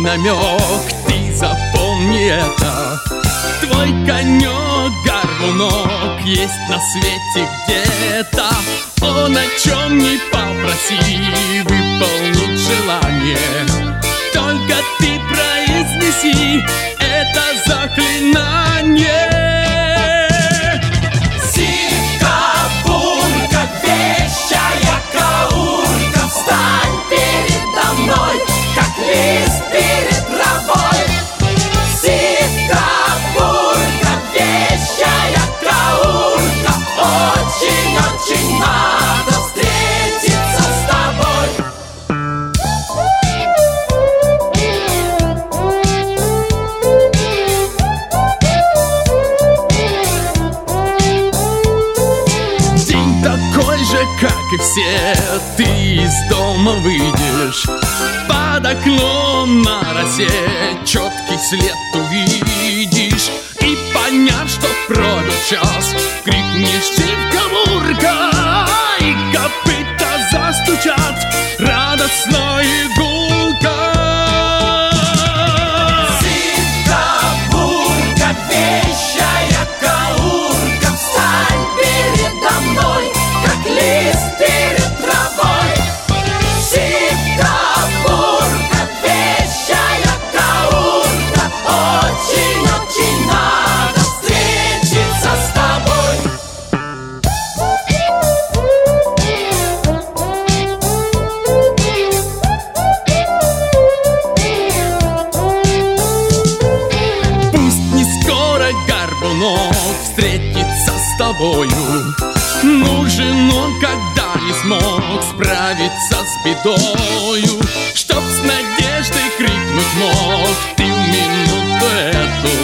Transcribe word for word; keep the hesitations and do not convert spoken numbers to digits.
намек, ты запомни это. Твой конек горбунок есть на свете где-то. Он о чем не попроси, выполнит желание. Только ты произнеси это заклинание. Сивка-бурка, вещая каурка, встань передо мной, как лист перед травой. Сивка-бурка, вещая каурка, очень-очень надо встретиться с тобой. День такой же, как и все, ты из дома выйдешь. Под окном на росе четкий след увидишь. И поняв, что пробил час, крикнешь: сивка-бурка! И копыта застучат радостно и гулко. Сивка-бурка, вещая каурка, встань передо мной, как лист перед травой. Сивка-бурка, вещая каурка, очень-очень надо встретиться с тобой. Пусть не скоро горбунок встретится с тобою. Нужен он, когда не смог справиться с бедою. Чтоб с надеждой крикнуть мог ты в минуту эту: